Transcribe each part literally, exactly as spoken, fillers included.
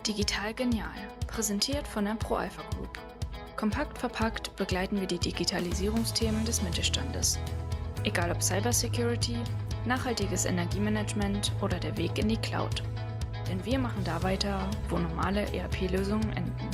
Digital genial, präsentiert von der ProAlpha Group. Kompakt verpackt begleiten wir die Digitalisierungsthemen des Mittelstandes. Egal ob Cybersecurity, nachhaltiges Energiemanagement oder der Weg in die Cloud. Denn wir machen da weiter, wo normale E R P-Lösungen enden.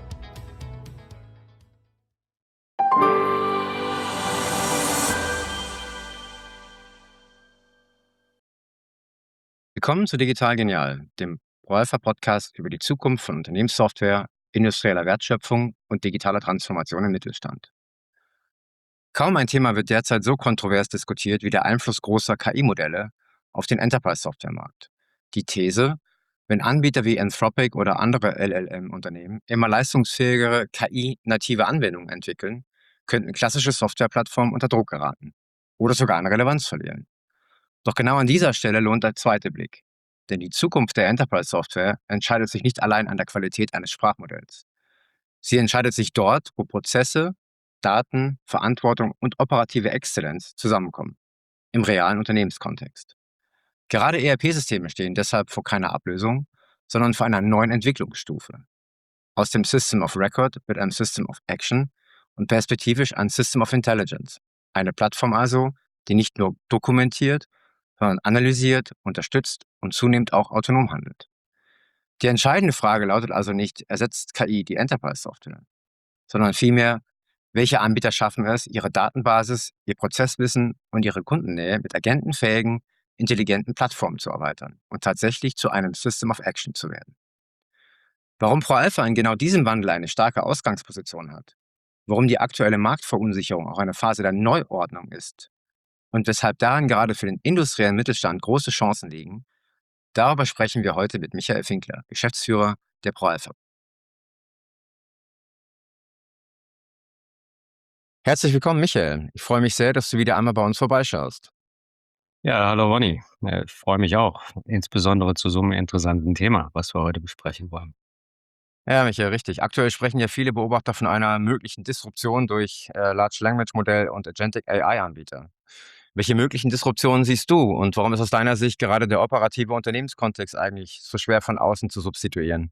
Willkommen zu Digital Genial, dem ProAlpha-Podcast über die Zukunft von Unternehmenssoftware, industrieller Wertschöpfung und digitaler Transformation im Mittelstand. Kaum ein Thema wird derzeit so kontrovers diskutiert wie der Einfluss großer K I-Modelle auf den Enterprise-Software-Markt. Die These, wenn Anbieter wie Anthropic oder andere L L M-Unternehmen immer leistungsfähigere K I-native Anwendungen entwickeln, könnten klassische Softwareplattformen unter Druck geraten oder sogar an Relevanz verlieren. Doch genau an dieser Stelle lohnt der zweite Blick. Denn die Zukunft der Enterprise-Software entscheidet sich nicht allein an der Qualität eines Sprachmodells. Sie entscheidet sich dort, wo Prozesse, Daten, Verantwortung und operative Exzellenz zusammenkommen, im realen Unternehmenskontext. Gerade E R P-Systeme stehen deshalb vor keiner Ablösung, sondern vor einer neuen Entwicklungsstufe. Aus dem System of Record wird ein System of Action und perspektivisch ein System of Intelligence. Eine Plattform also, die nicht nur dokumentiert, sondern analysiert, unterstützt und zunehmend auch autonom handelt. Die entscheidende Frage lautet also nicht, ersetzt K I die Enterprise-Software, sondern vielmehr, welche Anbieter schaffen es, ihre Datenbasis, ihr Prozesswissen und ihre Kundennähe mit agentenfähigen, intelligenten Plattformen zu erweitern und tatsächlich zu einem System of Action zu werden. Warum ProAlpha in genau diesem Wandel eine starke Ausgangsposition hat, warum die aktuelle Marktverunsicherung auch eine Phase der Neuordnung ist und weshalb darin gerade für den industriellen Mittelstand große Chancen liegen, darüber sprechen wir heute mit Michael Finkler, Geschäftsführer der ProAlpha. Herzlich willkommen, Michael. Ich freue mich sehr, dass du wieder einmal bei uns vorbeischaust. Ja, hallo Ronny. Ich freue mich auch, insbesondere zu so einem interessanten Thema, was wir heute besprechen wollen. Ja, Michael, richtig. Aktuell sprechen ja viele Beobachter von einer möglichen Disruption durch äh, Large Language Modell und Agentic A I-Anbieter. Welche möglichen Disruptionen siehst du und warum ist aus deiner Sicht gerade der operative Unternehmenskontext eigentlich so schwer von außen zu substituieren?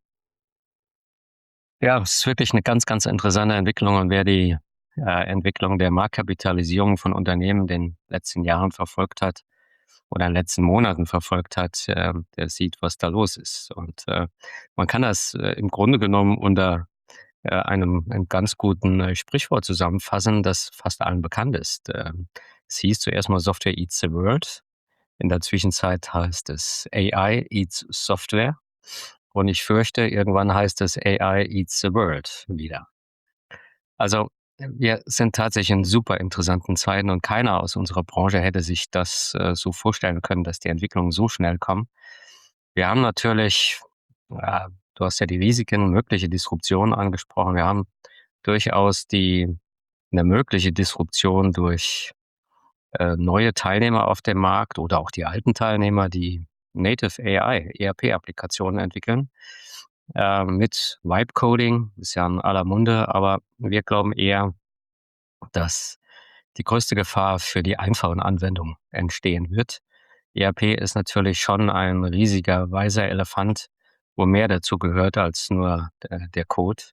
Ja, es ist wirklich eine ganz, ganz interessante Entwicklung und wer die äh, Entwicklung der Marktkapitalisierung von Unternehmen in den letzten Jahren verfolgt hat oder in den letzten Monaten verfolgt hat, äh, der sieht, was da los ist. Und äh, man kann das äh, im Grunde genommen unter äh, einem, einem ganz guten äh, Sprichwort zusammenfassen, das fast allen bekannt ist. Ähm, es hieß zuerst mal Software eats the world. In der Zwischenzeit heißt es A I eats Software. Und ich fürchte, irgendwann heißt es A I eats the world wieder. Also wir sind tatsächlich in super interessanten Zeiten und keiner aus unserer Branche hätte sich das äh, so vorstellen können, dass die Entwicklungen so schnell kommen. Wir haben natürlich, äh, du hast ja die Risiken, mögliche Disruptionen angesprochen. Wir haben durchaus die eine mögliche Disruption durch äh, neue Teilnehmer auf dem Markt oder auch die alten Teilnehmer, die Native A I, E R P-Applikationen entwickeln. Äh, mit Vibe-Coding, ist ja in aller Munde, aber wir glauben eher, dass die größte Gefahr für die einfachen Anwendungen entstehen wird. E R P ist natürlich schon ein riesiger, weißer Elefant, wo mehr dazu gehört als nur der, der Code.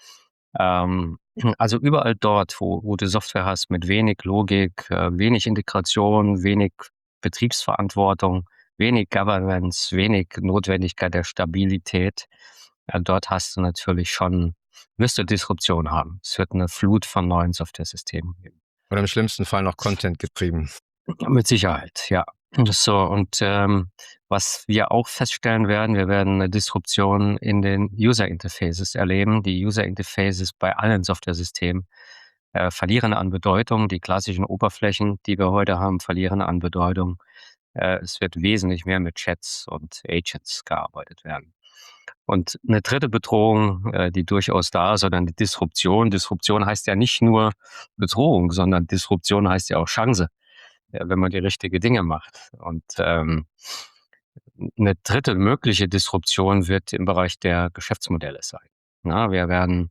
Ähm, also überall dort, wo, wo du Software hast mit wenig Logik, äh, wenig Integration, wenig Betriebsverantwortung, wenig Governance, wenig Notwendigkeit der Stabilität, äh, dort hast du natürlich schon, wirst du Disruption haben. Es wird eine Flut von neuen Softwaresystemen geben. Oder im schlimmsten Fall noch Content getrieben. Mit Sicherheit, ja. So, und ähm, was wir auch feststellen werden, wir werden eine Disruption in den User Interfaces erleben. Die User Interfaces bei allen Softwaresystemen äh, verlieren an Bedeutung. Die klassischen Oberflächen, die wir heute haben, verlieren an Bedeutung. Äh, es wird wesentlich mehr mit Chats und Agents gearbeitet werden. Und eine dritte Bedrohung, äh, die durchaus da ist, oder eine Disruption. Disruption heißt ja nicht nur Bedrohung, sondern Disruption heißt ja auch Chance, ja, wenn man die richtigen Dinge macht. Und ähm, eine dritte mögliche Disruption wird im Bereich der Geschäftsmodelle sein. Na, wir werden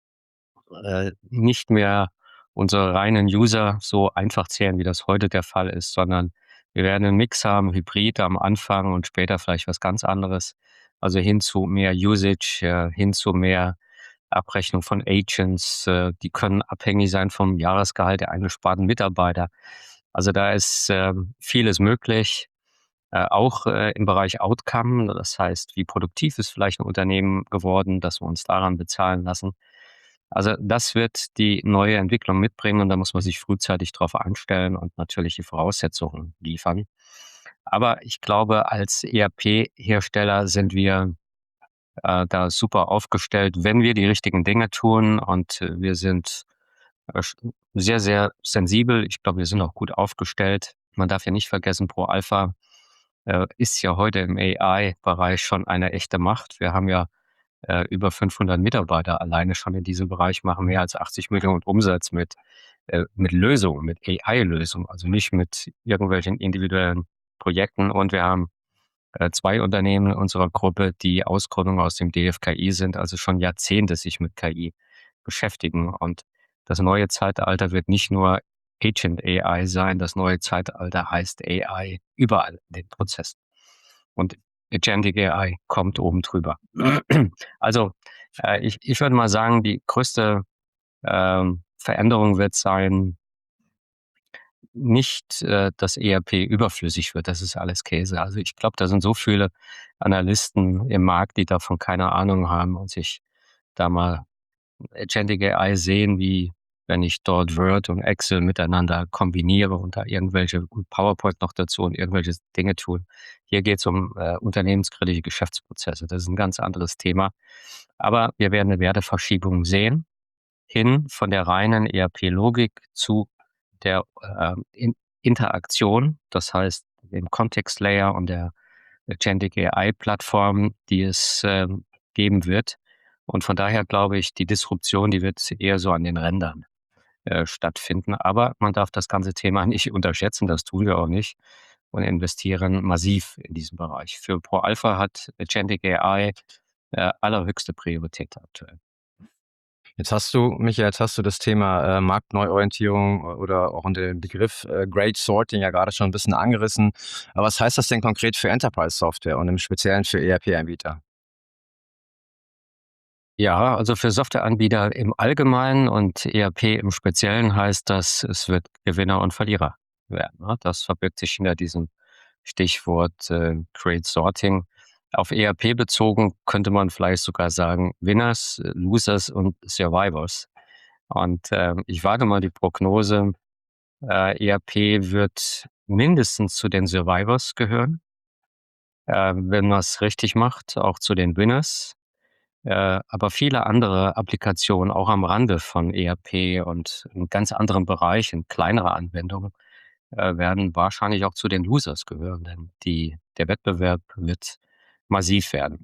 äh, nicht mehr unsere reinen User so einfach zählen, wie das heute der Fall ist, sondern wir werden einen Mix haben, Hybrid am Anfang und später vielleicht was ganz anderes. also hin zu mehr Usage, äh, hin zu mehr Abrechnung von Agents, äh, die können abhängig sein vom Jahresgehalt der eingesparten Mitarbeiter. Also da ist äh, vieles möglich, äh, auch äh, im Bereich Outcome, das heißt, wie produktiv ist vielleicht ein Unternehmen geworden, dass wir uns daran bezahlen lassen. Also das wird die neue Entwicklung mitbringen und da muss man sich frühzeitig darauf einstellen und natürlich die Voraussetzungen liefern. Aber ich glaube, als E R P-Hersteller sind wir äh, da super aufgestellt, wenn wir die richtigen Dinge tun und äh, wir sind äh, sehr, sehr sensibel. Ich glaube, wir sind auch gut aufgestellt. Man darf ja nicht vergessen, Pro Alpha äh, ist ja heute im A I-Bereich schon eine echte Macht. Wir haben ja äh, über fünfhundert Mitarbeiter alleine schon in diesem Bereich, machen mehr als achtzig Millionen Umsatz mit, äh, mit Lösungen, mit A I-Lösungen, also nicht mit irgendwelchen individuellen Projekten. Und wir haben äh, zwei Unternehmen in unserer Gruppe, die Ausgründungen aus dem D F K I sind, also schon Jahrzehnte sich mit K I beschäftigen. Und das neue Zeitalter wird nicht nur Agent A I sein, das neue Zeitalter heißt A I überall in den Prozessen. Und Agentic A I kommt oben drüber. Also äh, ich, ich würde mal sagen, die größte ähm, Veränderung wird sein, nicht, äh, dass E R P überflüssig wird. Das ist alles Käse. Also ich glaube, da sind so viele Analysten im Markt, die davon keine Ahnung haben und sich da mal Agentic A I sehen, wie wenn ich dort Word und Excel miteinander kombiniere und da irgendwelche PowerPoint noch dazu und irgendwelche Dinge tun. Hier geht es um äh, unternehmenskritische Geschäftsprozesse. Das ist ein ganz anderes Thema. Aber wir werden eine Werteverschiebung sehen, hin von der reinen E R P-Logik zu der äh, in Interaktion, das heißt dem Context-Layer und der Agentic A I-Plattform, die es äh, geben wird. Und von daher glaube ich, die Disruption, die wird eher so an den Rändern äh, stattfinden. Aber man darf das ganze Thema nicht unterschätzen, das tun wir auch nicht und investieren massiv in diesem Bereich. Für Pro Alpha hat Agentic A I äh, allerhöchste Priorität aktuell. Jetzt hast du, Michael, jetzt hast du das Thema äh, Marktneuorientierung oder auch unter dem Begriff äh, Great Sorting ja gerade schon ein bisschen angerissen. Aber was heißt das denn konkret für Enterprise-Software und im Speziellen für E R P-Anbieter? Ja, also für Softwareanbieter im Allgemeinen und E R P im Speziellen heißt das, es wird Gewinner und Verlierer werden. Ne? Das verbirgt sich hinter diesem Stichwort äh, Great Sorting. Auf E R P bezogen könnte man vielleicht sogar sagen Winners, Losers und Survivors. Und äh, ich wage mal die Prognose, äh, E R P wird mindestens zu den Survivors gehören, äh, wenn man es richtig macht, auch zu den Winners. Äh, aber viele andere Applikationen, auch am Rande von E R P und in ganz anderen Bereichen, kleinere Anwendungen, äh, werden wahrscheinlich auch zu den Losers gehören, denn die, der Wettbewerb wird massiv werden.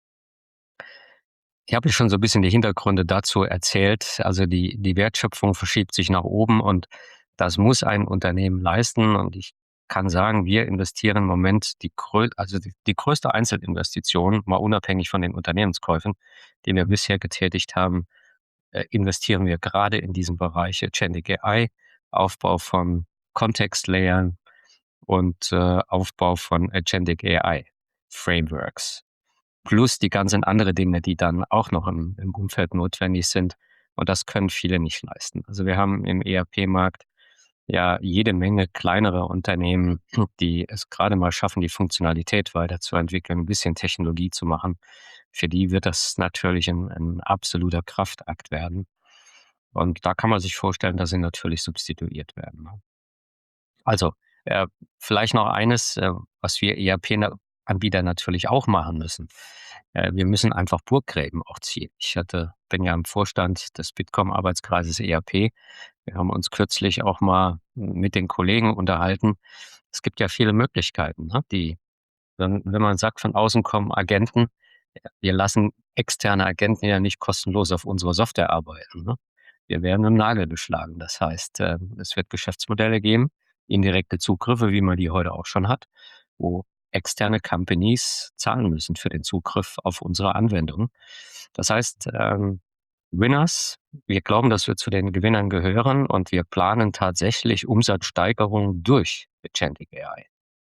Ich habe schon so ein bisschen die Hintergründe dazu erzählt. Also die, die Wertschöpfung verschiebt sich nach oben und das muss ein Unternehmen leisten. Und ich kann sagen, wir investieren im Moment die, grö also die, die größte Einzelinvestition, mal unabhängig von den Unternehmenskäufen, die wir bisher getätigt haben, äh, investieren wir gerade in diesem Bereich Agentic A I, Aufbau von Kontextlayern und äh, Aufbau von Agentic A I Frameworks. Plus die ganzen anderen Dinge, die dann auch noch im, im Umfeld notwendig sind. Und das können viele nicht leisten. Also wir haben im E R P-Markt ja jede Menge kleinere Unternehmen, die es gerade mal schaffen, die Funktionalität weiterzuentwickeln, ein bisschen Technologie zu machen. Für die wird das natürlich ein, ein absoluter Kraftakt werden. Und da kann man sich vorstellen, dass sie natürlich substituiert werden. Ne? Also äh, vielleicht noch eines, äh, was wir E R P-Anbieter natürlich auch machen müssen. Äh, wir müssen einfach Burggräben auch ziehen. Ich hatte, bin ja im Vorstand des Bitkom-Arbeitskreises E R P. Wir haben uns kürzlich auch mal mit den Kollegen unterhalten. Es gibt ja viele Möglichkeiten, ne? Die, wenn, wenn man sagt, von außen kommen Agenten, wir lassen externe Agenten ja nicht kostenlos auf unserer Software arbeiten. Ne? Wir werden im Nagel geschlagen. Das heißt, äh, es wird Geschäftsmodelle geben, indirekte Zugriffe, wie man die heute auch schon hat, wo externe Companies zahlen müssen für den Zugriff auf unsere Anwendung. Das heißt, ähm, Winners, wir glauben, dass wir zu den Gewinnern gehören und wir planen tatsächlich Umsatzsteigerung durch Agentic A I.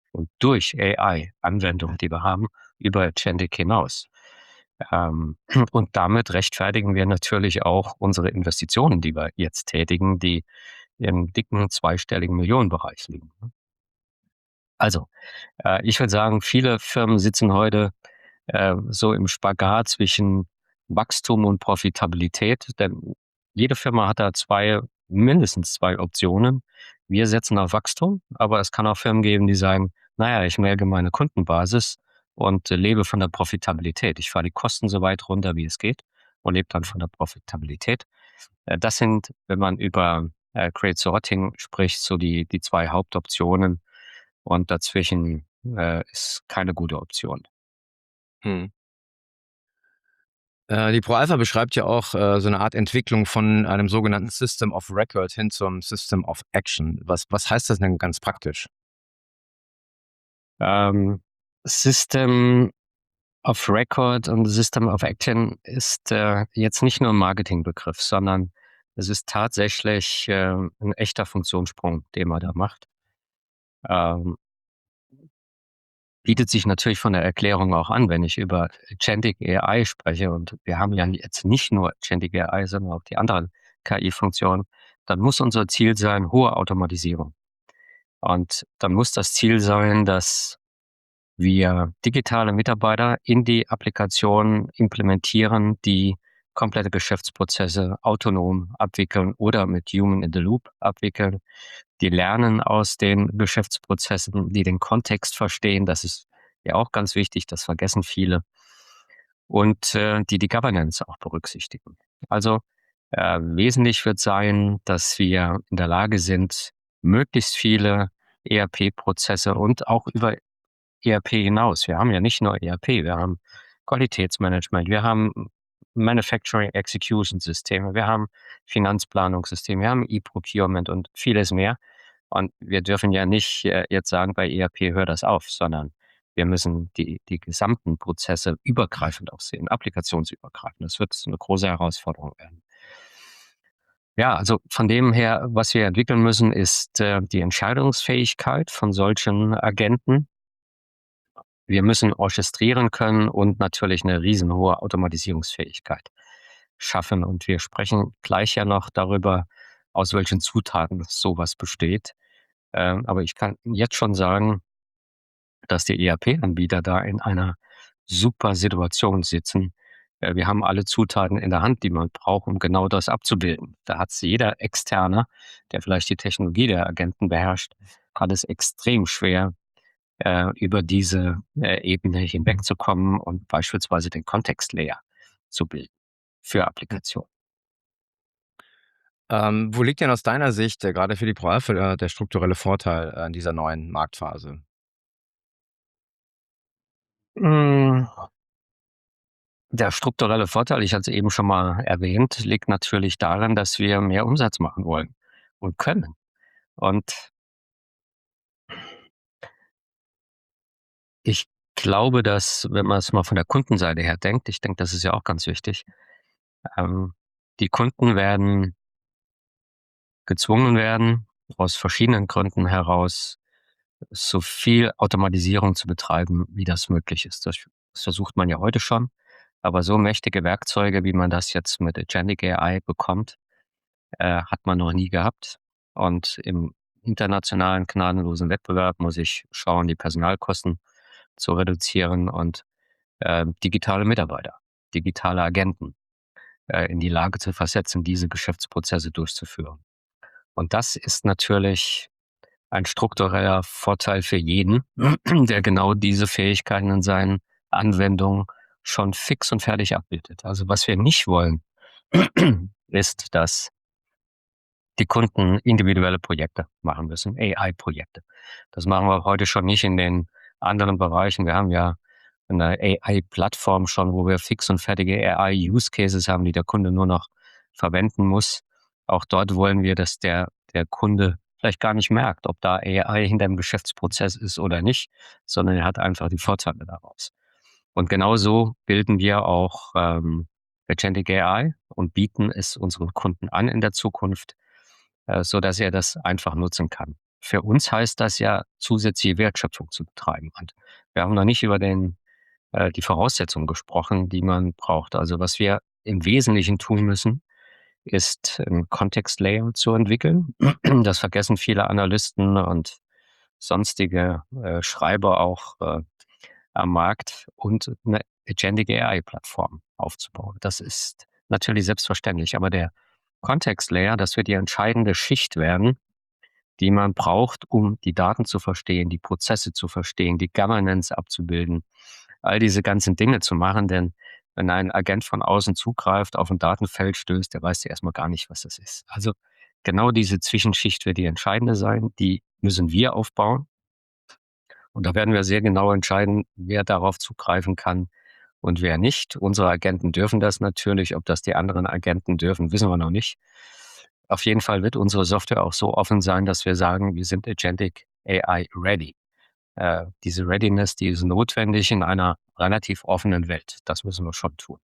und durch A I-Anwendungen, die wir haben, über Agentic hinaus. Ähm, und damit rechtfertigen wir natürlich auch unsere Investitionen, die wir jetzt tätigen, die im dicken zweistelligen Millionenbereich liegen. Also, äh, ich würde sagen, viele Firmen sitzen heute äh, so im Spagat zwischen Wachstum und Profitabilität, denn jede Firma hat da zwei, mindestens zwei Optionen. Wir setzen auf Wachstum, aber es kann auch Firmen geben, die sagen, naja, ich melke meine Kundenbasis und äh, lebe von der Profitabilität. Ich fahre die Kosten so weit runter, wie es geht und lebe dann von der Profitabilität. Äh, das sind, wenn man über äh, Create Sorting spricht, so die, die zwei Hauptoptionen und dazwischen äh, ist keine gute Option. Hm. Äh, die ProAlpha beschreibt ja auch äh, so eine Art Entwicklung von einem sogenannten System of Record hin zum System of Action. Was, was heißt das denn ganz praktisch? Ähm, System of Record und System of Action ist äh, jetzt nicht nur ein Marketingbegriff, sondern es ist tatsächlich äh, ein echter Funktionssprung, den man da macht. Ähm, bietet sich natürlich von der Erklärung auch an, wenn ich über Agentic A I spreche, und wir haben ja jetzt nicht nur Agentic A I, sondern auch die anderen K I-Funktionen, dann muss unser Ziel sein, hohe Automatisierung. Und dann muss das Ziel sein, dass wir digitale Mitarbeiter in die Applikation implementieren, die komplette Geschäftsprozesse autonom abwickeln oder mit Human in the Loop abwickeln, die lernen aus den Geschäftsprozessen, die den Kontext verstehen. Das ist ja auch ganz wichtig, das vergessen viele. Und äh, die die Governance auch berücksichtigen. Also äh, wesentlich wird sein, dass wir in der Lage sind, möglichst viele E R P-Prozesse und auch über E R P hinaus. Wir haben ja nicht nur E R P, wir haben Qualitätsmanagement, wir haben Manufacturing Execution Systeme, wir haben Finanzplanungssysteme, wir haben E-Procurement und vieles mehr. Und wir dürfen ja nicht äh, jetzt sagen, bei E R P hört das auf, sondern wir müssen die, die gesamten Prozesse übergreifend auch sehen, applikationsübergreifend. Das wird eine große Herausforderung werden. Ja, also von dem her, was wir entwickeln müssen, ist äh, die Entscheidungsfähigkeit von solchen Agenten. Wir müssen orchestrieren können und natürlich eine riesenhohe Automatisierungsfähigkeit schaffen. Und wir sprechen gleich ja noch darüber, aus welchen Zutaten sowas besteht. Ähm, aber ich kann jetzt schon sagen, dass die E R P-Anbieter da in einer super Situation sitzen. Äh, wir haben alle Zutaten in der Hand, die man braucht, um genau das abzubilden. Da hat jeder Externe, der vielleicht die Technologie der Agenten beherrscht, hat es extrem schwer, äh, über diese äh, Ebene hinwegzukommen und beispielsweise den Kontextlayer zu bilden für Applikationen. Ähm, wo liegt denn aus deiner Sicht äh, gerade für die ProAlpha äh, der strukturelle Vorteil äh, in dieser neuen Marktphase? Mm, Der strukturelle Vorteil, ich hatte es eben schon mal erwähnt, liegt natürlich darin, dass wir mehr Umsatz machen wollen und können. Und ich glaube, dass, wenn man es mal von der Kundenseite her denkt, ich denke, das ist ja auch ganz wichtig, ähm, die Kunden werden gezwungen werden, aus verschiedenen Gründen heraus, so viel Automatisierung zu betreiben, wie das möglich ist. Das, das versucht man ja heute schon, aber so mächtige Werkzeuge, wie man das jetzt mit Agentic A I bekommt, äh, hat man noch nie gehabt. Und im internationalen gnadenlosen Wettbewerb muss ich schauen, die Personalkosten zu reduzieren und äh, digitale Mitarbeiter, digitale Agenten äh, in die Lage zu versetzen, diese Geschäftsprozesse durchzuführen. Und das ist natürlich ein struktureller Vorteil für jeden, der genau diese Fähigkeiten in seinen Anwendungen schon fix und fertig abbildet. Also was wir nicht wollen, ist, dass die Kunden individuelle Projekte machen müssen, A I-Projekte. Das machen wir heute schon nicht in den anderen Bereichen. Wir haben ja eine A I-Plattform schon, wo wir fix und fertige A I-Use-Cases haben, die der Kunde nur noch verwenden muss. Auch dort wollen wir, dass der, der Kunde vielleicht gar nicht merkt, ob da A I hinter dem Geschäftsprozess ist oder nicht, sondern er hat einfach die Vorteile daraus. Und genauso bilden wir auch ähm, Agentic A I und bieten es unseren Kunden an in der Zukunft, äh, so dass er das einfach nutzen kann. für uns heißt das ja, zusätzliche Wertschöpfung zu betreiben. Und wir haben noch nicht über den, äh, die Voraussetzungen gesprochen, die man braucht. Also was wir im Wesentlichen tun müssen, ist ein Context-Layer zu entwickeln. Das vergessen viele Analysten und sonstige äh, Schreiber auch äh, am Markt, und eine Agentic A I-Plattform aufzubauen. Das ist natürlich selbstverständlich, aber der Context-Layer, das wird die entscheidende Schicht werden, die man braucht, um die Daten zu verstehen, die Prozesse zu verstehen, die Governance abzubilden, all diese ganzen Dinge zu machen, denn wenn ein Agent von außen zugreift, auf ein Datenfeld stößt, der weiß ja erstmal gar nicht, was das ist. Also genau diese Zwischenschicht wird die entscheidende sein, die müssen wir aufbauen. Und da werden wir sehr genau entscheiden, wer darauf zugreifen kann und wer nicht. Unsere Agenten dürfen das natürlich. Ob das die anderen Agenten dürfen, wissen wir noch nicht. Auf jeden Fall wird unsere Software auch so offen sein, dass wir sagen, wir sind Agentic A I ready. Äh, diese Readiness, die ist notwendig in einer relativ offenen Welt. Das müssen wir schon tun.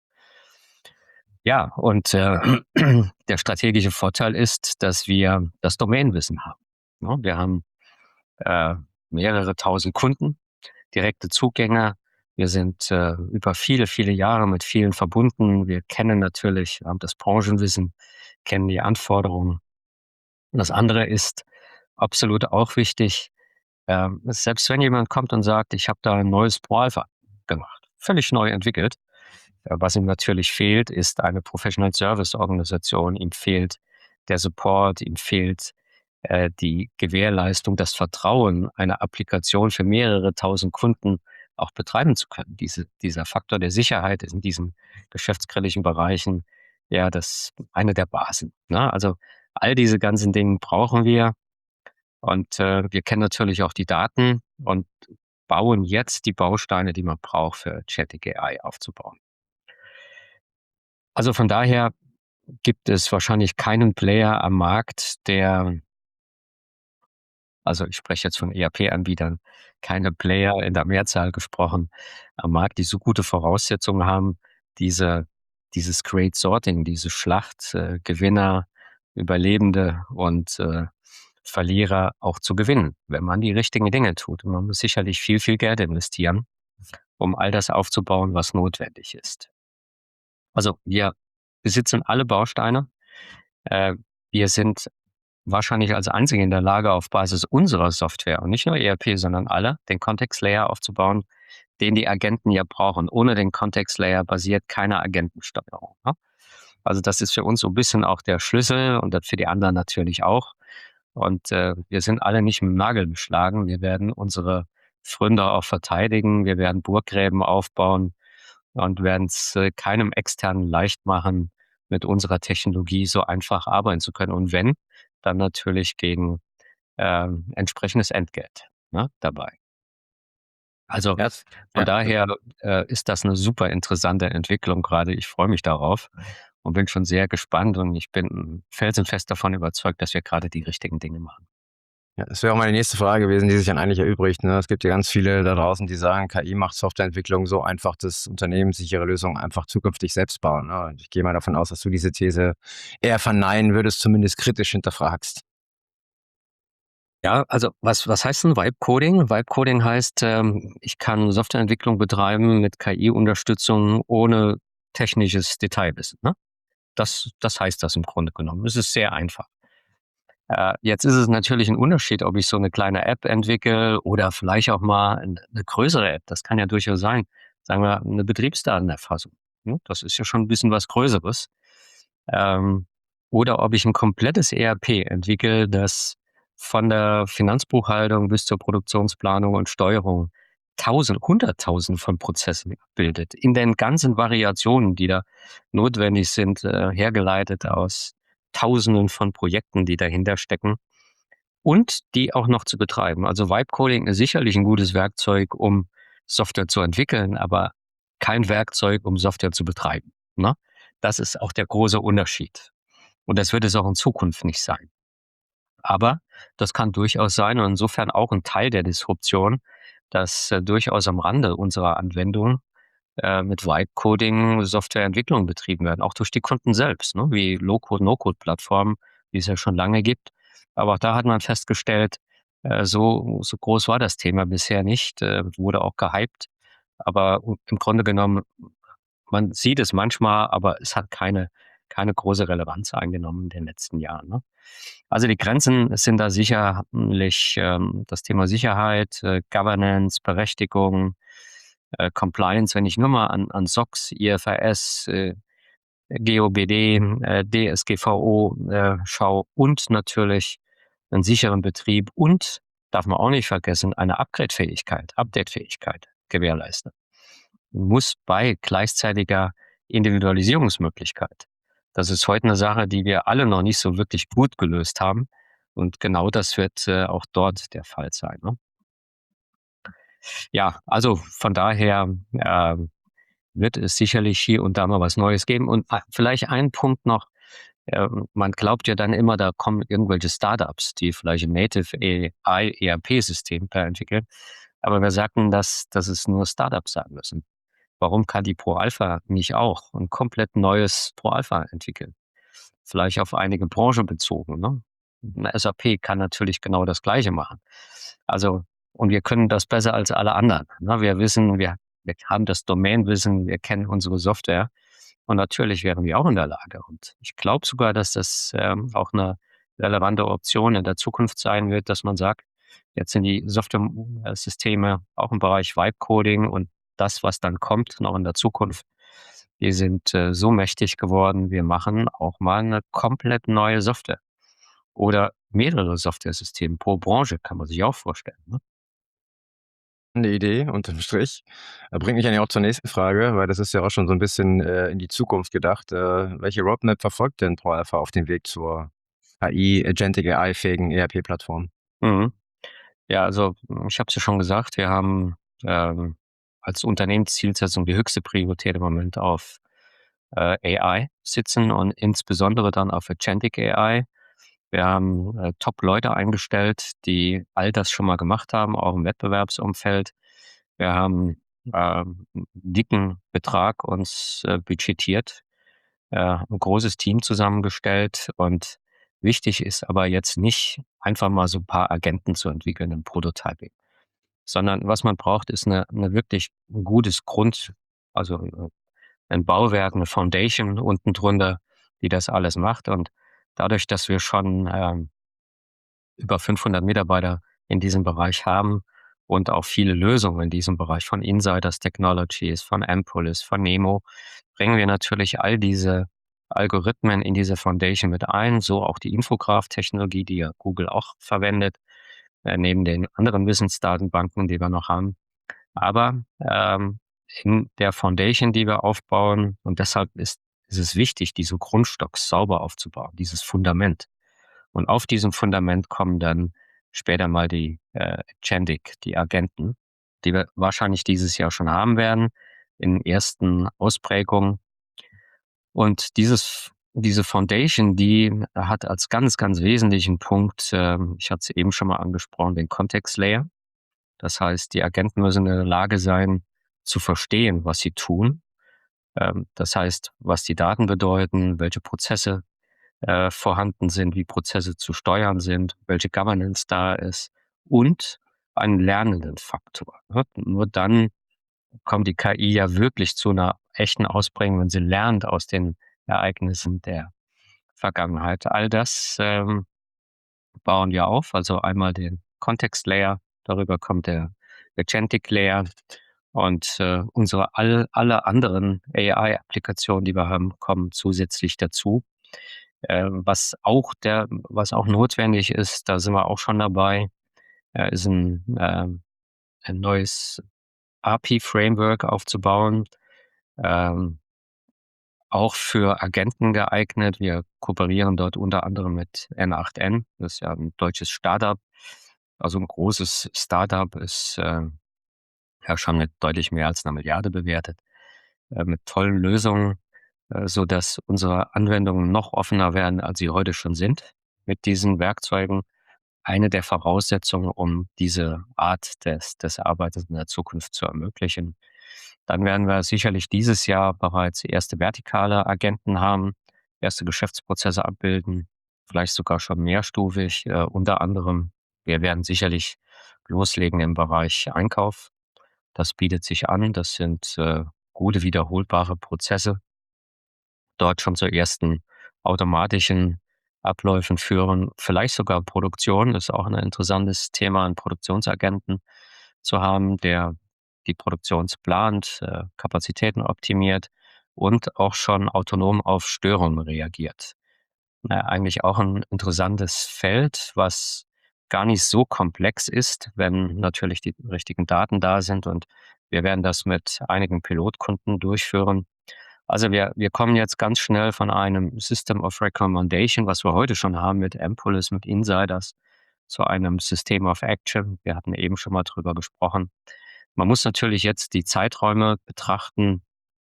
Ja, und äh, der strategische Vorteil ist, dass wir das Domainwissen haben. Ja, wir haben äh, mehrere tausend Kunden, direkte Zugänge. Wir sind äh, über viele, viele Jahre mit vielen verbunden. Wir kennen natürlich, wir haben das Branchenwissen, kennen die Anforderungen. Und das andere ist absolut auch wichtig, äh, selbst wenn jemand kommt und sagt, ich habe da ein neues Pro-Alpha gemacht, völlig neu entwickelt, äh, was ihm natürlich fehlt, ist eine Professional Service Organisation, ihm fehlt der Support, ihm fehlt äh, die Gewährleistung, das Vertrauen, eine Applikation für mehrere tausend Kunden auch betreiben zu können. Diese, dieser Faktor der Sicherheit ist in diesen geschäftskritischen Bereichen ja das eine der Basen. Ne? Also all diese ganzen Dinge brauchen wir, und äh, wir kennen natürlich auch die Daten und bauen jetzt die Bausteine, die man braucht, für Agentic A I aufzubauen. Also von daher gibt es wahrscheinlich keinen Player am Markt, der, also ich spreche jetzt von E R P-Anbietern, keine Player in der Mehrzahl gesprochen, am Markt, die so gute Voraussetzungen haben, diese, dieses Great Sorting, diese Schlacht, äh, Gewinner, Überlebende und äh, Verlierer auch zu gewinnen, wenn man die richtigen Dinge tut. Und man muss sicherlich viel, viel Geld investieren, um all das aufzubauen, was notwendig ist. Also wir besitzen alle Bausteine. Äh, wir sind wahrscheinlich als Einzige in der Lage, auf Basis unserer Software und nicht nur E R P, sondern alle, den Context Layer aufzubauen, den die Agenten ja brauchen. Ohne den Context Layer basiert keine Agentensteuerung. Ne? Also das ist für uns so ein bisschen auch der Schlüssel und das für die anderen natürlich auch. Und äh, wir sind alle nicht mit dem Nagel beschlagen. Wir werden unsere Pfründer auch verteidigen. Wir werden Burggräben aufbauen und werden es äh, keinem Externen leicht machen, mit unserer Technologie so einfach arbeiten zu können. Und wenn, dann natürlich gegen äh, entsprechendes Entgelt, ne, dabei. Also Ja, von ja. daher äh, ist das eine super interessante Entwicklung gerade. Ich freue mich darauf und bin schon sehr gespannt, und ich bin felsenfest davon überzeugt, dass wir gerade die richtigen Dinge machen. Ja, das wäre auch meine nächste Frage gewesen, die sich dann eigentlich erübrigt. Ne? Es gibt ja ganz viele da draußen, die sagen, K I macht Softwareentwicklung so einfach, dass Unternehmen sich ihre Lösungen einfach zukünftig selbst bauen. Ne? Und ich gehe mal davon aus, dass du diese These eher verneinen würdest, zumindest kritisch hinterfragst. Ja, also was, was heißt denn Vibe-Coding? Vibe-Coding heißt, ähm, ich kann Softwareentwicklung betreiben mit K I-Unterstützung ohne technisches Detailwissen. Ne? Das, das heißt das im Grunde genommen. Es ist sehr einfach. Äh, jetzt ist es natürlich ein Unterschied, ob ich so eine kleine App entwickle oder vielleicht auch mal eine, eine größere App. Das kann ja durchaus sein. Sagen wir, eine Betriebsdatenerfassung. Ne? Das ist ja schon ein bisschen was Größeres. Ähm, oder ob ich ein komplettes E R P entwickle, das von der Finanzbuchhaltung bis zur Produktionsplanung und Steuerung tausend, hunderttausend von Prozessen abbildet, in den ganzen Variationen, die da notwendig sind, äh, hergeleitet aus Tausenden von Projekten, die dahinter stecken, und die auch noch zu betreiben. Also Vibe-Coding ist sicherlich ein gutes Werkzeug, um Software zu entwickeln, aber kein Werkzeug, um Software zu betreiben. Ne? Das ist auch der große Unterschied. Und das wird es auch in Zukunft nicht sein. Aber das kann durchaus sein, und insofern auch ein Teil der Disruption, dass äh, durchaus am Rande unserer Anwendung äh, mit Vibe-Coding Softwareentwicklung betrieben werden, auch durch die Kunden selbst, ne? Wie Low-Code, No-Code-Plattformen, die es ja schon lange gibt. Aber auch da hat man festgestellt, Äh, so, so groß war das Thema bisher nicht, äh, wurde auch gehypt. Aber im Grunde genommen, man sieht es manchmal, aber es hat keine, keine große Relevanz eingenommen in den letzten Jahren. Ne? Also die Grenzen sind da sicherlich ähm, das Thema Sicherheit, äh, Governance, Berechtigung, äh, Compliance. Wenn ich nur mal an, an SOX, I F R S, äh, G O B D, äh, D S G V O äh, schaue und natürlich einen sicheren Betrieb und, darf man auch nicht vergessen, eine Upgrade-Fähigkeit, Update-Fähigkeit gewährleisten. Muss bei gleichzeitiger Individualisierungsmöglichkeit. Das ist heute eine Sache, die wir alle noch nicht so wirklich gut gelöst haben. Und genau das wird äh, auch dort der Fall sein. Ne? Ja, also von daher äh, wird es sicherlich hier und da mal was Neues geben. Und äh, vielleicht ein Punkt noch. Äh, man glaubt ja dann immer, da kommen irgendwelche Startups, die vielleicht ein Native A I E R P-System entwickeln. Aber wir sagten, dass, dass es nur Startups sein müssen. Warum kann die ProAlpha nicht auch ein komplett neues ProAlpha entwickeln? Vielleicht auf einige Branchen bezogen. Ne? Eine S A P kann natürlich genau das Gleiche machen. Also, und wir können das besser als alle anderen. Ne? Wir wissen, wir, wir haben das Domainwissen, wir kennen unsere Software. Und natürlich wären wir auch in der Lage. Und ich glaube sogar, dass das ähm, auch eine relevante Option in der Zukunft sein wird, dass man sagt, jetzt sind die Software-Systeme auch im Bereich Vibe-Coding und das, was dann kommt, noch in der Zukunft, die sind äh, so mächtig geworden, wir machen auch mal eine komplett neue Software. Oder mehrere Software-Systeme pro Branche, kann man sich auch vorstellen. Ne? Eine Idee unterm Strich. Äh, bringt mich eigentlich auch zur nächsten Frage, weil das ist ja auch schon so ein bisschen äh, in die Zukunft gedacht. Äh, welche Roadmap verfolgt denn ProAlpha auf dem Weg zur A I, Agentic A I-fähigen E R P-Plattform? Mhm. Ja, also ich habe es ja schon gesagt, wir haben ähm, als Unternehmenszielsetzung die höchste Priorität im Moment auf äh, A I sitzen und insbesondere dann auf Agentic A I. Wir haben äh, Top-Leute eingestellt, die all das schon mal gemacht haben, auch im Wettbewerbsumfeld. Wir haben äh, einen dicken Betrag uns äh, budgetiert, äh, ein großes Team zusammengestellt und wichtig ist aber jetzt nicht einfach mal so ein paar Agenten zu entwickeln im Prototyping, sondern was man braucht, ist eine, eine wirklich ein gutes Grund, also äh, ein Bauwerk, eine Foundation unten drunter, die das alles macht. Und dadurch, dass wir schon ähm, über fünfhundert Mitarbeiter in diesem Bereich haben und auch viele Lösungen in diesem Bereich von Insiders Technologies, von Ampulis, von Nemo, bringen wir natürlich all diese Algorithmen in diese Foundation mit ein, so auch die Infograph-Technologie, die ja Google auch verwendet, äh, neben den anderen Wissensdatenbanken, die wir noch haben. Aber ähm, in der Foundation, die wir aufbauen, und deshalb ist, ist es wichtig, diesen Grundstock sauber aufzubauen, dieses Fundament. Und auf diesem Fundament kommen dann später mal die äh, Agentic, die Agenten, die wir wahrscheinlich dieses Jahr schon haben werden, in ersten Ausprägungen. Und dieses, diese Foundation, die hat als ganz, ganz wesentlichen Punkt, äh, ich hatte es eben schon mal angesprochen, den Context Layer. Das heißt, die Agenten müssen in der Lage sein, zu verstehen, was sie tun. Ähm, das heißt, was die Daten bedeuten, welche Prozesse äh, vorhanden sind, wie Prozesse zu steuern sind, welche Governance da ist und einen lernenden Faktor. Ne? Nur dann kommt die K I ja wirklich zu einer echten Ausprägung, wenn sie lernt aus den Ereignissen der Vergangenheit. All das ähm, bauen wir auf, also einmal den Context Layer, darüber kommt der Agentic Layer und äh, unsere all, alle anderen A I-Applikationen, die wir haben, kommen zusätzlich dazu. Äh, was auch der, was auch notwendig ist, da sind wir auch schon dabei, äh, ist ein, äh, ein neues A P I-Framework aufzubauen, ähm, auch für Agenten geeignet. Wir kooperieren dort unter anderem mit N acht N, das ist ja ein deutsches Startup, also ein großes Startup, ist äh, ja schon mit deutlich mehr als einer Milliarde bewertet, äh, mit tollen Lösungen, äh, so dass unsere Anwendungen noch offener werden, als sie heute schon sind. Mit diesen Werkzeugen eine der Voraussetzungen, um diese Art des, des Arbeitens in der Zukunft zu ermöglichen. Dann werden wir sicherlich dieses Jahr bereits erste vertikale Agenten haben, erste Geschäftsprozesse abbilden, vielleicht sogar schon mehrstufig, äh, unter anderem Wir werden sicherlich loslegen im Bereich Einkauf. Das bietet sich an. Das sind äh, gute, wiederholbare Prozesse. Dort schon zu ersten automatischen Abläufen führen, vielleicht sogar Produktion. Das ist auch ein interessantes Thema, einen Produktionsagenten zu haben, der die Produktion plant, äh, Kapazitäten optimiert und auch schon autonom auf Störungen reagiert. Na, eigentlich auch ein interessantes Feld, was gar nicht so komplex ist, wenn natürlich die richtigen Daten da sind, und wir werden das mit einigen Pilotkunden durchführen. Also wir wir kommen jetzt ganz schnell von einem System of Recommendation, was wir heute schon haben mit Ampulis, mit Insiders, zu einem System of Action. Wir hatten eben schon mal drüber gesprochen. Man muss natürlich jetzt die Zeiträume betrachten.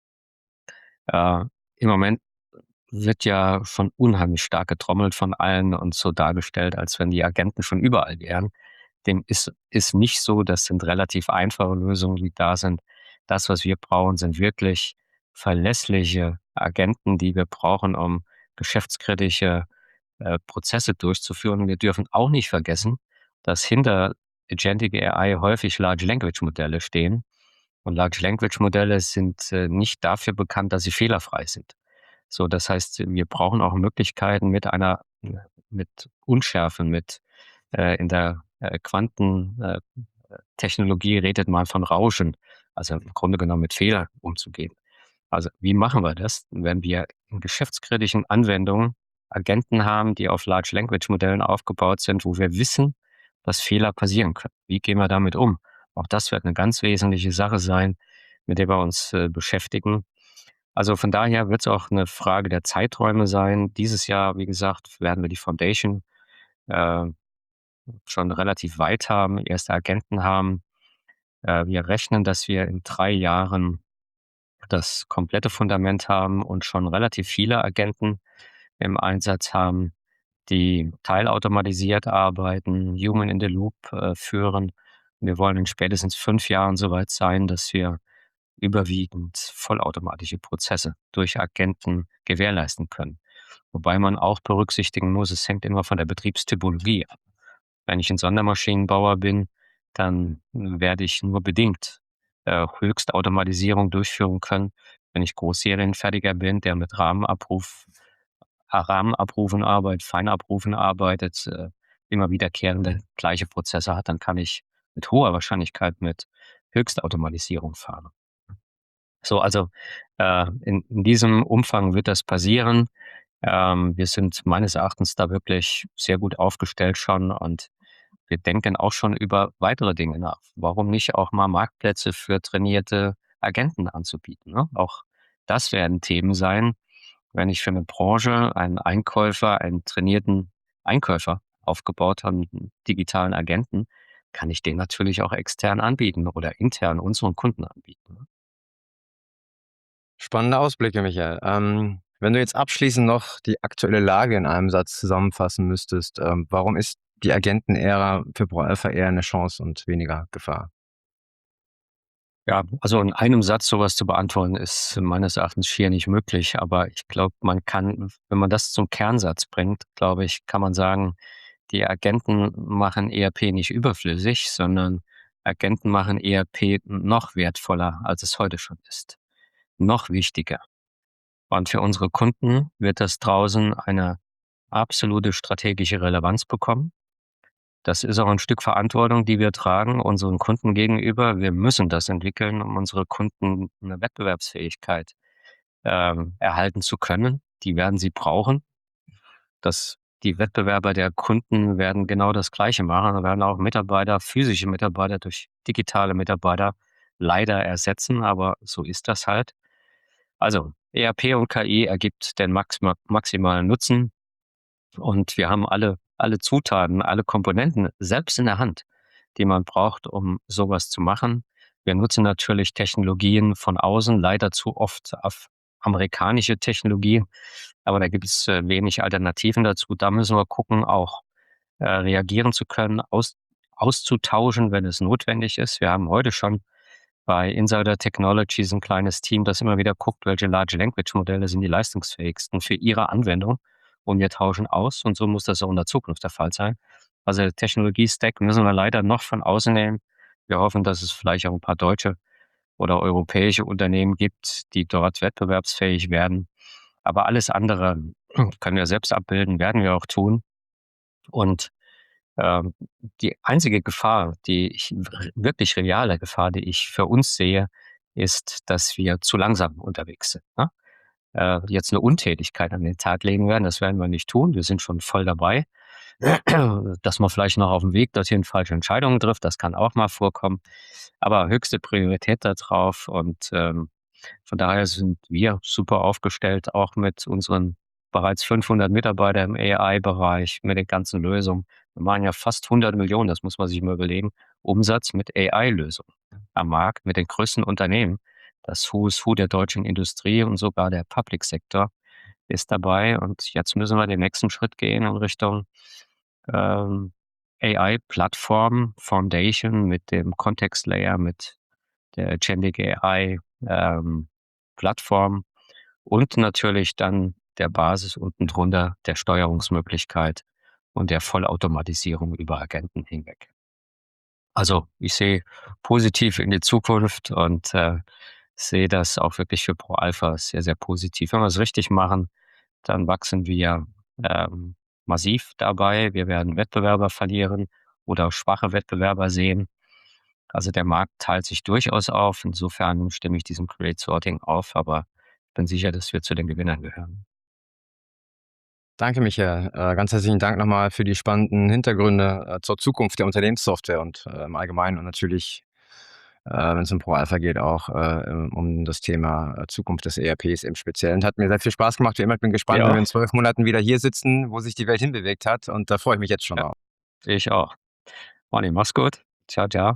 Äh, Im Moment wird ja schon unheimlich stark getrommelt von allen und so dargestellt, als wenn die Agenten schon überall wären. Dem ist ist nicht so. Das sind relativ einfache Lösungen, die da sind. Das, was wir brauchen, sind wirklich verlässliche Agenten, die wir brauchen, um geschäftskritische äh, Prozesse durchzuführen. Wir dürfen auch nicht vergessen, dass hinter Agentic A I häufig Large Language Modelle stehen. Und Large Language Modelle sind äh, nicht dafür bekannt, dass sie fehlerfrei sind. So, das heißt, wir brauchen auch Möglichkeiten mit einer, mit Unschärfe, mit äh, in der äh, Quantentechnologie äh, Technologie redet man von Rauschen, also im Grunde genommen mit Fehlern umzugehen. Also wie machen wir das, wenn wir in geschäftskritischen Anwendungen Agenten haben, die auf Large Language Modellen aufgebaut sind, wo wir wissen, dass Fehler passieren können? Wie gehen wir damit um? Auch das wird eine ganz wesentliche Sache sein, mit der wir uns äh, beschäftigen. Also von daher wird es auch eine Frage der Zeiträume sein. Dieses Jahr, wie gesagt, werden wir die Foundation äh, schon relativ weit haben, erste Agenten haben. Äh, wir rechnen, dass wir in drei Jahren das komplette Fundament haben und schon relativ viele Agenten im Einsatz haben, die teilautomatisiert arbeiten, Human in the Loop äh, führen. Wir wollen in spätestens fünf Jahren soweit sein, dass wir überwiegend vollautomatische Prozesse durch Agenten gewährleisten können. Wobei man auch berücksichtigen muss, es hängt immer von der Betriebstypologie ab. Wenn ich ein Sondermaschinenbauer bin, dann werde ich nur bedingt äh, Höchstautomatisierung durchführen können. Wenn ich Großserienfertiger bin, der mit Rahmenabruf, äh, Rahmenabrufen arbeitet, Feinabrufen arbeitet, äh, immer wiederkehrende gleiche Prozesse hat, dann kann ich mit hoher Wahrscheinlichkeit mit Höchstautomatisierung fahren. So, also äh, in, in diesem Umfang wird das passieren. Ähm, wir sind meines Erachtens da wirklich sehr gut aufgestellt schon, und wir denken auch schon über weitere Dinge nach. Warum nicht auch mal Marktplätze für trainierte Agenten anzubieten? Ne? Auch das werden Themen sein, wenn ich für eine Branche einen Einkäufer, einen trainierten Einkäufer aufgebaut habe, einen digitalen Agenten, kann ich den natürlich auch extern anbieten oder intern unseren Kunden anbieten. Ne? Spannende Ausblicke, Michael. Ähm, wenn du jetzt abschließend noch die aktuelle Lage in einem Satz zusammenfassen müsstest, ähm, warum ist die Agentenära für ProAlpha eher eine Chance und weniger Gefahr? Ja, also in einem Satz sowas zu beantworten, ist meines Erachtens schier nicht möglich. Aber ich glaube, man kann, wenn man das zum Kernsatz bringt, glaube ich, kann man sagen, die Agenten machen E R P nicht überflüssig, sondern Agenten machen E R P noch wertvoller, als es heute schon ist. Noch wichtiger. Und für unsere Kunden wird das draußen eine absolute strategische Relevanz bekommen. Das ist auch ein Stück Verantwortung, die wir tragen unseren Kunden gegenüber. Wir müssen das entwickeln, um unsere Kunden eine Wettbewerbsfähigkeit ähm, erhalten zu können. Die werden sie brauchen. Das, die Wettbewerber der Kunden werden genau das Gleiche machen. Wir werden auch Mitarbeiter, physische Mitarbeiter durch digitale Mitarbeiter leider ersetzen, aber so ist das halt. Also E R P und K I ergibt den max maximalen Nutzen, und wir haben alle, alle Zutaten, alle Komponenten selbst in der Hand, die man braucht, um sowas zu machen. Wir nutzen natürlich Technologien von außen, leider zu oft auf amerikanische Technologien, aber da gibt es äh, wenig Alternativen dazu. Da müssen wir gucken, auch äh, reagieren zu können, aus, auszutauschen, wenn es notwendig ist. Wir haben heute schon bei Insider Technologies ein kleines Team, das immer wieder guckt, welche Large Language Modelle sind die leistungsfähigsten für ihre Anwendung, und wir tauschen aus, und so muss das auch in der Zukunft der Fall sein. Also Technologie-Stack müssen wir leider noch von außen nehmen. Wir hoffen, dass es vielleicht auch ein paar deutsche oder europäische Unternehmen gibt, die dort wettbewerbsfähig werden. Aber alles andere können wir selbst abbilden, werden wir auch tun. Und ähm, die einzige Gefahr, die ich, wirklich reale Gefahr, die ich für uns sehe, ist, dass wir zu langsam unterwegs sind. Ne? Äh, jetzt eine Untätigkeit an den Tag legen werden, das werden wir nicht tun. Wir sind schon voll dabei. Dass man vielleicht noch auf dem Weg dorthin falsche Entscheidungen trifft, das kann auch mal vorkommen. Aber höchste Priorität da drauf und ähm, von daher sind wir super aufgestellt, auch mit unseren bereits fünfhundert Mitarbeiter im A I-Bereich, mit den ganzen Lösungen. Wir machen ja fast hundert Millionen, das muss man sich mal überlegen, Umsatz mit A I-Lösungen am Markt, mit den größten Unternehmen. Das Who's Who der deutschen Industrie und sogar der Public Sector ist dabei. Und jetzt müssen wir den nächsten Schritt gehen in Richtung ähm, A I-Plattform, Foundation mit dem Context Layer, mit der Agentic A I ähm, Plattform und natürlich dann der Basis unten drunter der Steuerungsmöglichkeit und der Vollautomatisierung über Agenten hinweg. Also ich sehe positiv in die Zukunft und äh, sehe das auch wirklich für ProAlpha sehr, sehr positiv. Wenn wir es richtig machen, dann wachsen wir ähm, massiv dabei. Wir werden Wettbewerber verlieren oder schwache Wettbewerber sehen. Also der Markt teilt sich durchaus auf. Insofern stimme ich diesem Create Sorting auf, aber ich bin sicher, dass wir zu den Gewinnern gehören. Danke, Michael. Äh, ganz herzlichen Dank nochmal für die spannenden Hintergründe äh, zur Zukunft der Unternehmenssoftware und äh, im Allgemeinen und natürlich, äh, wenn es um ProAlpha geht, auch äh, um das Thema äh, Zukunft des E R Ps im Speziellen. Hat mir sehr viel Spaß gemacht. Wie immer, ich bin gespannt, Ja. wenn wir in zwölf Monaten wieder hier sitzen, wo sich die Welt hinbewegt hat. Und da freue ich mich jetzt schon Ja. drauf. Ich auch. Moni, mach's gut. Ciao, ciao.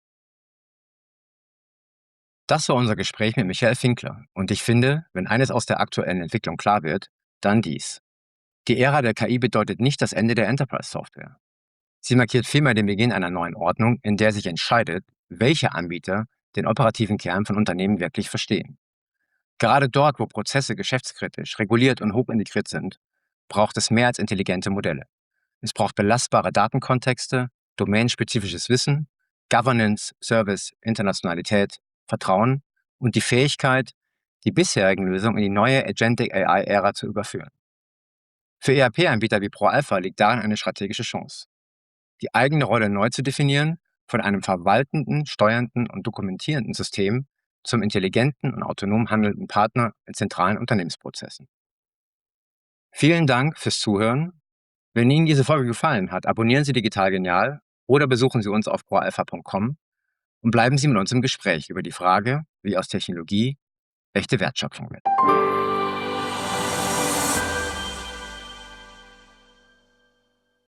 Das war unser Gespräch mit Michael Finkler. Und ich finde, wenn eines aus der aktuellen Entwicklung klar wird, dann dies. Die Ära der K I bedeutet nicht das Ende der Enterprise-Software. Sie markiert vielmehr den Beginn einer neuen Ordnung, in der sich entscheidet, welche Anbieter den operativen Kern von Unternehmen wirklich verstehen. Gerade dort, wo Prozesse geschäftskritisch, reguliert und hochintegriert sind, braucht es mehr als intelligente Modelle. Es braucht belastbare Datenkontexte, domänenspezifisches Wissen, Governance, Service, Internationalität, Vertrauen und die Fähigkeit, die bisherigen Lösungen in die neue Agentic A I-Ära zu überführen. Für E R P-Anbieter wie ProAlpha liegt darin eine strategische Chance, die eigene Rolle neu zu definieren, von einem verwaltenden, steuernden und dokumentierenden System zum intelligenten und autonom handelnden Partner in zentralen Unternehmensprozessen. Vielen Dank fürs Zuhören. Wenn Ihnen diese Folge gefallen hat, abonnieren Sie Digital Genial oder besuchen Sie uns auf proalpha punkt com und bleiben Sie mit uns im Gespräch über die Frage, wie aus Technologie echte Wertschöpfung wird.